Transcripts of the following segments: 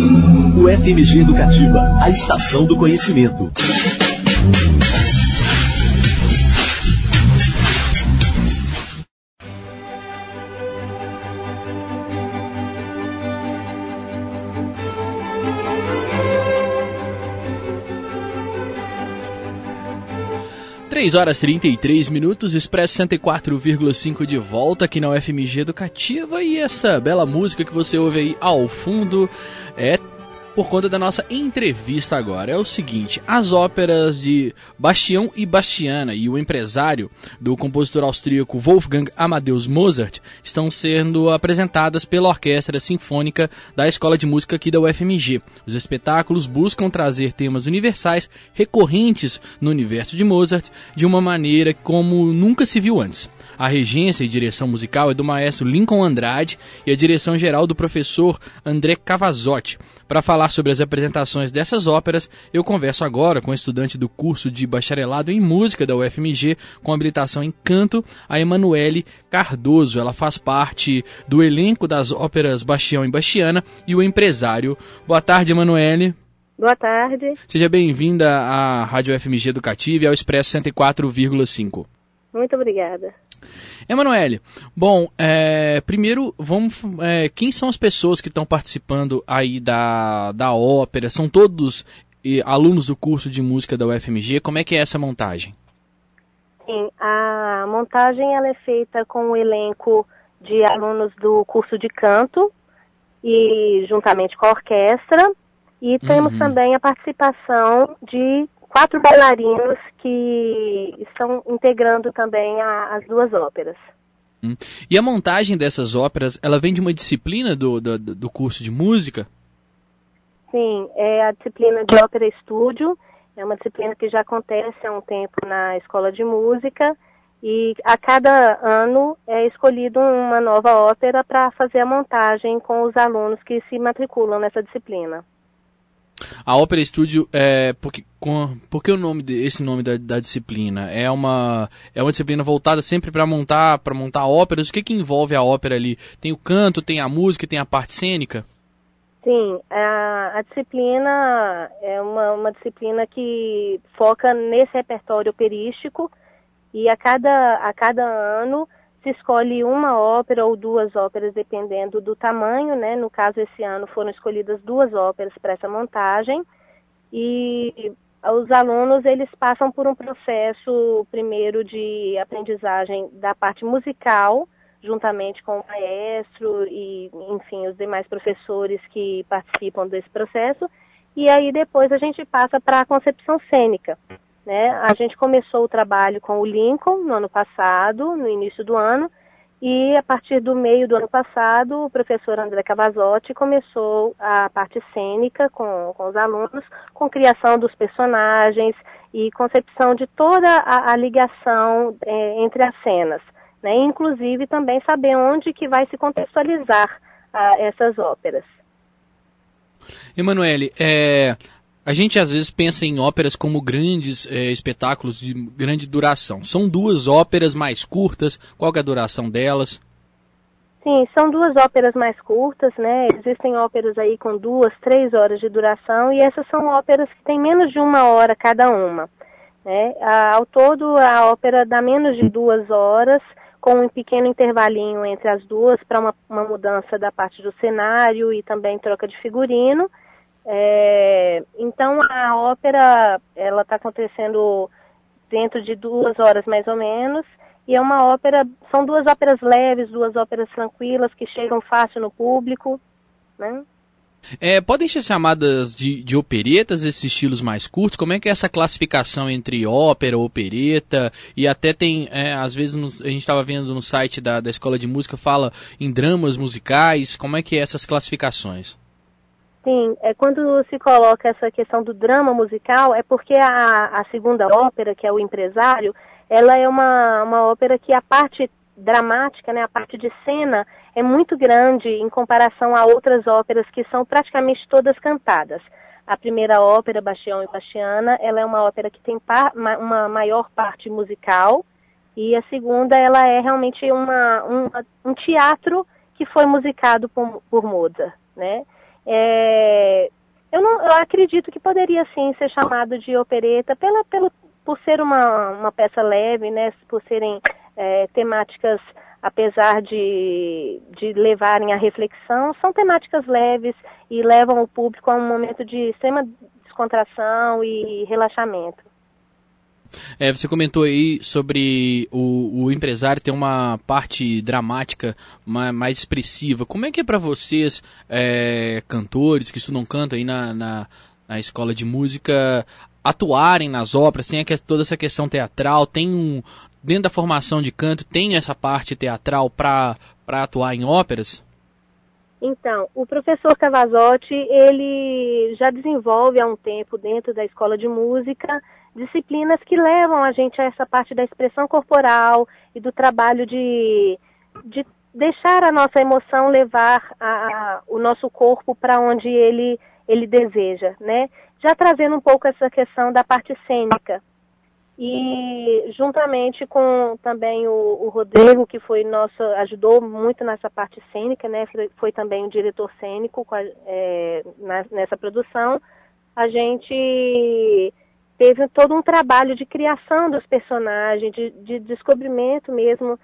O FMG Educativa, a estação do conhecimento. Três horas 33 minutos, Expresso 104,5 de volta aqui na UFMG Educativa, e essa bela música que você ouve aí ao fundo é por conta da nossa entrevista agora. É o seguinte: as óperas de Bastião e Bastiana e o empresário do compositor austríaco Wolfgang Amadeus Mozart estão sendo apresentadas pela Orquestra Sinfônica da Escola de Música aqui da UFMG. Os espetáculos buscam trazer temas universais recorrentes no universo de Mozart de uma maneira como nunca se viu antes. A regência e direção musical é do maestro Lincoln Andrade e a direção geral do professor André Cavazotti. Para falar sobre as apresentações dessas óperas, eu converso agora com a estudante do curso de bacharelado em música da UFMG, com habilitação em canto, a Emanuele Cardoso. Ela faz parte do elenco das óperas Bastião e Bastiana e o empresário. Boa tarde, Emanuele. Boa tarde. Seja bem-vinda à Rádio UFMG Educativa e ao Expresso 104,5. Muito obrigada. Emanuele, bom, primeiro, quem são as pessoas que estão participando aí da ópera? São todos alunos do curso de música da UFMG? Como é que é essa montagem? Sim, a montagem ela é feita com o elenco de alunos do curso de canto e juntamente com a orquestra, e temos também a participação de 4 bailarinos que estão integrando também as duas óperas. E a montagem dessas óperas, ela vem de uma disciplina do curso de música? Sim, é a disciplina de ópera estúdio. É uma disciplina que já acontece há um tempo na escola de música, e a cada ano é escolhido uma nova ópera para fazer a montagem com os alunos que se matriculam nessa disciplina. A ópera estúdio, por que o nome esse nome da disciplina? É uma disciplina voltada sempre para montar óperas. O que envolve a ópera ali? Tem o canto, tem a música, tem a parte cênica? Sim, a disciplina é uma disciplina que foca nesse repertório operístico, e a cada ano se escolhe uma ópera ou 2 óperas, dependendo do tamanho, né? No caso, esse ano foram escolhidas 2 óperas para essa montagem, e os alunos eles passam por um processo primeiro de aprendizagem da parte musical, juntamente com o maestro e, enfim, os demais professores que participam desse processo, e aí depois a gente passa para a concepção cênica. Né? A gente começou o trabalho com o Lincoln no ano passado, no início do ano, e a partir do meio do ano passado, o professor André Cavazotti começou a parte cênica com os alunos, com criação dos personagens e concepção de toda a ligação entre as cenas, né? Inclusive também saber onde que vai se contextualizar essas óperas. Emanuele, a gente às vezes pensa em óperas como grandes espetáculos de grande duração. São 2 óperas mais curtas? Qual que é a duração delas? Sim, são 2 óperas mais curtas, né? Existem óperas aí com 2, 3 horas de duração, e essas são óperas que têm menos de 1 hora cada uma. Né? Ao todo, a ópera dá menos de 2 horas, com um pequeno intervalinho entre as duas para uma mudança da parte do cenário e também troca de figurino. Então a ópera ela está acontecendo dentro de 2 horas mais ou menos, e é uma ópera, são 2 óperas leves, 2 óperas tranquilas que chegam fácil no público, né? Podem ser chamadas de operetas esses estilos mais curtos? Como é que é essa classificação entre ópera, opereta, e até tem, às vezes a gente estava vendo no site da Escola de Música, fala em dramas musicais. Como é que é essas classificações? Sim, quando se coloca essa questão do drama musical, é porque a segunda ópera, que é o Empresário, ela é uma ópera que a parte dramática, né, a parte de cena, é muito grande em comparação a outras óperas que são praticamente todas cantadas. A primeira ópera, Bastião e Bastiana, ela é uma ópera que tem uma maior parte musical, e a segunda ela é realmente um teatro que foi musicado por Mozart, né? eu acredito que poderia sim ser chamado de opereta por ser uma peça leve, né, por serem temáticas, apesar de levarem à reflexão, são temáticas leves e levam o público a um momento de extrema descontração e relaxamento. Você comentou aí sobre o empresário ter uma parte dramática mais expressiva. Como é que é para vocês, cantores que estudam canto aí na escola de música, atuarem nas óperas? Tem toda essa questão teatral, dentro da formação de canto, tem essa parte teatral para atuar em óperas? Então, o professor Cavazotti, ele já desenvolve há um tempo dentro da escola de música disciplinas que levam a gente a essa parte da expressão corporal e do trabalho de deixar a nossa emoção levar o nosso corpo para onde ele deseja, né? Já trazendo um pouco essa questão da parte cênica. E juntamente com também o Rodrigo, que ajudou muito nessa parte cênica, né? Foi também o diretor cênico nessa produção, a gente teve todo um trabalho de criação dos personagens, de descobrimento mesmo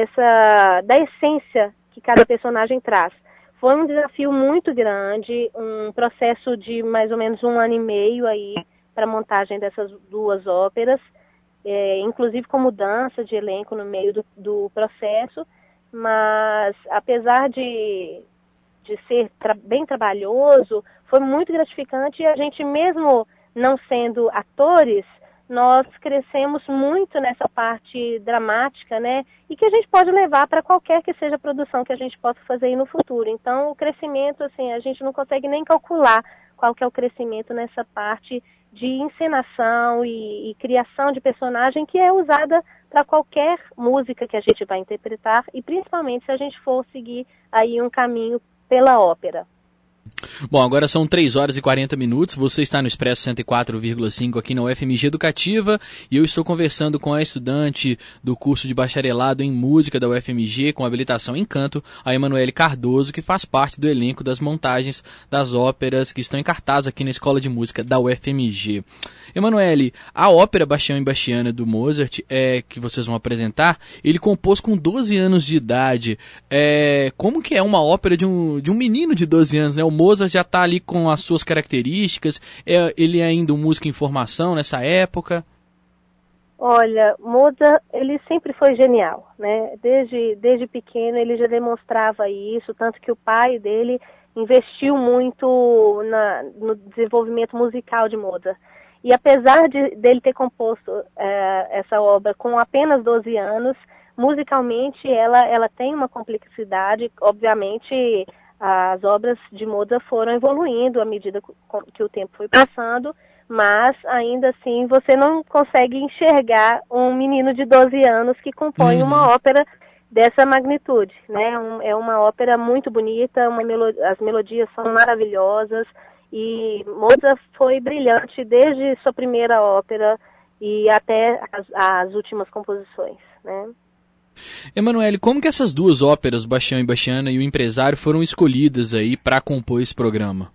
da essência que cada personagem traz. Foi um desafio muito grande, um processo de mais ou menos 1 ano e meio aí para a montagem dessas 2 óperas, inclusive com mudança de elenco no meio do processo, mas apesar de ser bem trabalhoso, foi muito gratificante e a gente mesmo não sendo atores, nós crescemos muito nessa parte dramática, né? E que a gente pode levar para qualquer que seja a produção que a gente possa fazer aí no futuro. Então, o crescimento, assim, a gente não consegue nem calcular qual que é o crescimento nessa parte de encenação e criação de personagem que é usada para qualquer música que a gente vai interpretar e principalmente se a gente for seguir aí um caminho pela ópera. Bom, agora são 3 horas e 40 minutos, você está no Expresso 104,5 aqui na UFMG Educativa e eu estou conversando com a estudante do curso de bacharelado em música da UFMG com habilitação em canto, a Emanuele Cardoso, que faz parte do elenco das montagens das óperas que estão em cartaz aqui na Escola de Música da UFMG. Emanuele, a ópera Bastião e Bastiana do Mozart, que vocês vão apresentar, ele compôs com 12 anos de idade. Como que é uma ópera de um menino de 12 anos, né? O Mozart já está ali com as suas características, ele é ainda um músico em formação nessa época? Olha, Mozart, ele sempre foi genial, né? Desde pequeno ele já demonstrava isso, tanto que o pai dele investiu muito no desenvolvimento musical de Mozart. E apesar dele ter composto essa obra com apenas 12 anos, musicalmente ela tem uma complexidade, obviamente. As obras de Mozart foram evoluindo à medida que o tempo foi passando, mas ainda assim você não consegue enxergar um menino de 12 anos que compõe uma ópera dessa magnitude, né? É uma ópera muito bonita, as melodias são maravilhosas e Mozart foi brilhante desde sua primeira ópera e até as últimas composições, né? Emanuele, como que essas 2 óperas, Bastião e Bastiana e O Empresário, foram escolhidas aí para compor esse programa?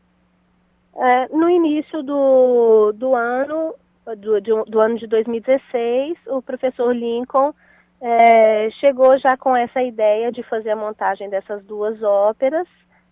No início do ano de 2016, o professor Lincoln chegou já com essa ideia de fazer a montagem dessas 2 óperas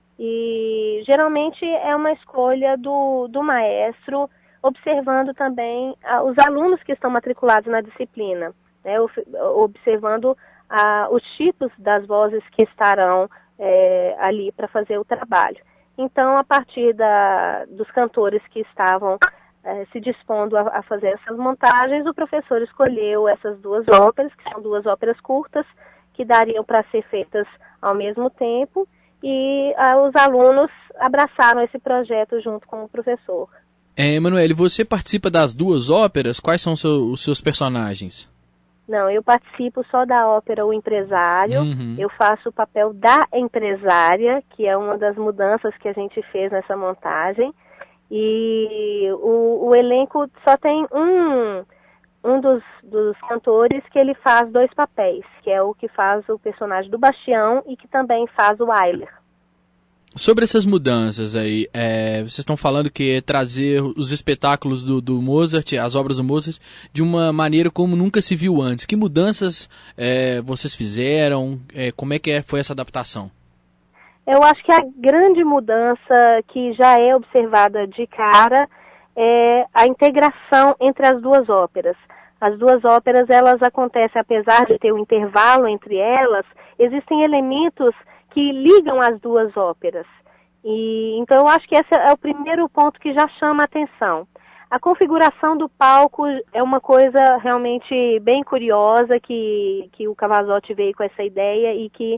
e geralmente é uma escolha do maestro, observando também os alunos que estão matriculados na disciplina. Né, observando os tipos das vozes que estarão ali para fazer o trabalho. Então, a partir dos cantores que estavam se dispondo a fazer essas montagens, o professor escolheu essas 2 óperas, que são 2 óperas curtas, que dariam para ser feitas ao mesmo tempo, e os alunos abraçaram esse projeto junto com o professor. Emanuele, você participa das 2 óperas? Quais são os seus personagens? Não, eu participo só da ópera O Empresário, eu faço o papel da empresária, que é uma das mudanças que a gente fez nessa montagem, e o elenco só tem um dos cantores que ele faz 2 papéis, que é o que faz o personagem do Bastião e que também faz o Ayler. Sobre essas mudanças aí, vocês estão falando que é trazer os espetáculos do Mozart, as obras do Mozart, de uma maneira como nunca se viu antes. Que mudanças vocês fizeram? Como é que foi essa adaptação? Eu acho que a grande mudança que já é observada de cara é a integração entre as duas óperas. As duas óperas, elas acontecem, apesar de ter um intervalo entre elas, existem elementos que ligam as duas óperas. Então eu acho que esse é o primeiro ponto que já chama a atenção. A configuração do palco é uma coisa realmente bem curiosa, que o Cavazotti veio com essa ideia e que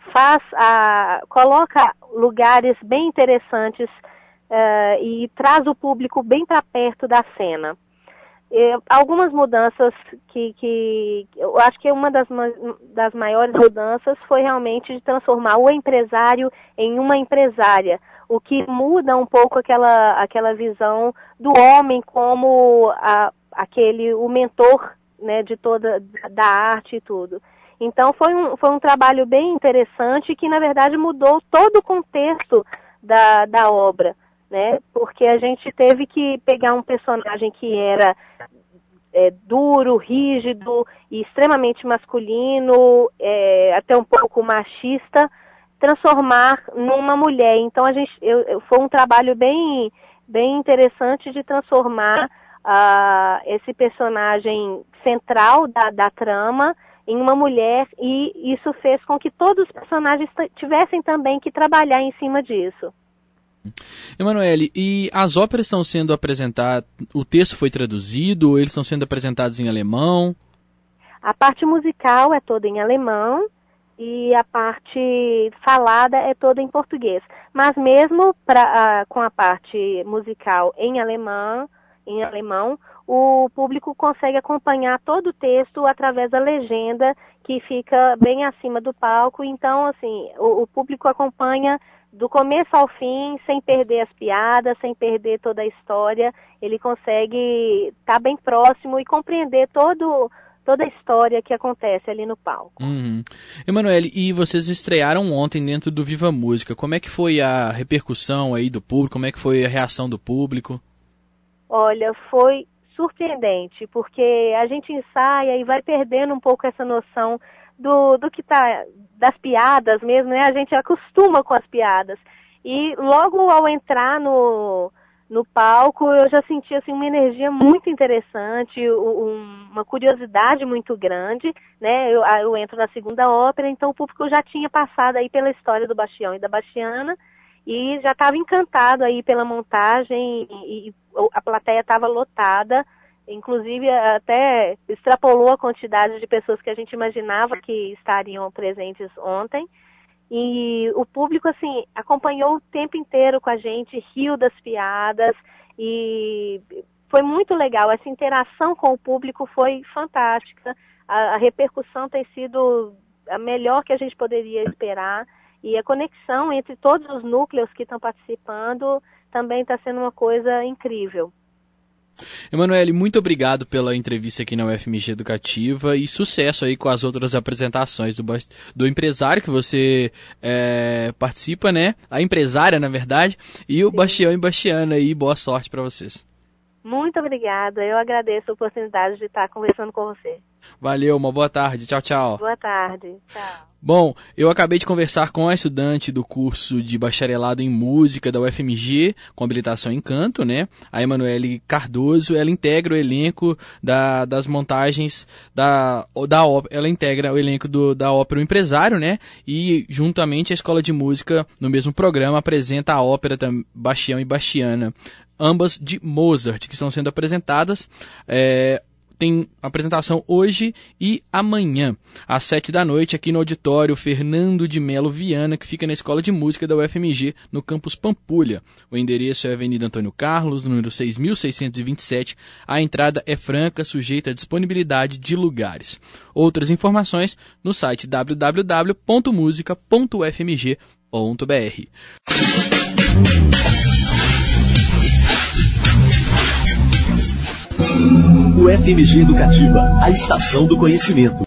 coloca lugares bem interessantes e traz o público bem para perto da cena. Algumas mudanças que eu acho que uma das maiores mudanças foi realmente de transformar o empresário em uma empresária, o que muda um pouco aquela visão do homem como o mentor, né, da arte e tudo. Então foi um trabalho bem interessante que na verdade mudou todo o contexto da obra, né? Porque a gente teve que pegar um personagem que era duro, rígido e extremamente masculino, até um pouco machista, transformar numa mulher. Então foi um trabalho bem, bem interessante de transformar esse personagem central da trama em uma mulher, e isso fez com que todos os personagens tivessem também que trabalhar em cima disso. Emanuele, e as óperas estão sendo apresentadas, o texto foi traduzido, ou eles estão sendo apresentados em alemão? A parte musical é toda em alemão e a parte falada é toda em português. Mas mesmo com a parte musical em alemão, o público consegue acompanhar todo o texto através da legenda, que fica bem acima do palco. Então, assim, o público acompanha do começo ao fim, sem perder as piadas, sem perder toda a história. Ele consegue estar bem próximo e compreender toda a história que acontece ali no palco. Emanuele, e vocês estrearam ontem dentro do Viva Música. Como é que foi a repercussão aí do público? Como é que foi a reação do público? Olha, foi surpreendente, porque a gente ensaia e vai perdendo um pouco essa noção do que tá, das piadas mesmo, né? A gente acostuma com as piadas. E logo ao entrar no palco, eu já senti assim, uma energia muito interessante, uma curiosidade muito grande, né? Eu entro na segunda ópera, então o público já tinha passado aí pela história do Bastião e da Bastiana, e já estava encantado aí pela montagem, e a plateia estava lotada. Inclusive, até extrapolou a quantidade de pessoas que a gente imaginava que estariam presentes ontem. E o público, assim, acompanhou o tempo inteiro com a gente, riu das piadas, e foi muito legal. Essa interação com o público foi fantástica. A repercussão tem sido a melhor que a gente poderia esperar. E a conexão entre todos os núcleos que estão participando também está sendo uma coisa incrível. Emanuele, muito obrigado pela entrevista aqui na UFMG Educativa e sucesso aí com as outras apresentações do empresário que você participa, né? A empresária, na verdade, e o Bastião e Bastiana aí. Boa sorte para vocês. Muito obrigada, eu agradeço a oportunidade de estar conversando com você. Valeu, uma boa tarde, tchau, tchau. Boa tarde, tchau. Bom, eu acabei de conversar com a estudante do curso de bacharelado em música da UFMG, com habilitação em canto, né? A Emanuele Cardoso. Ela integra o elenco das montagens da ópera, ela integra o elenco da ópera O Empresário, né? E juntamente a Escola de Música, no mesmo programa, apresenta a ópera Bastião e Bastiana, ambas de Mozart, que estão sendo apresentadas. Tem apresentação hoje e amanhã, às 19h, aqui no auditório Fernando de Melo Viana, que fica na Escola de Música da UFMG, no campus Pampulha. O endereço é Avenida Antônio Carlos, número 6.627. A entrada é franca, sujeita à disponibilidade de lugares. Outras informações no site www.musica.ufmg.br. UFMG Educativa, a estação do conhecimento.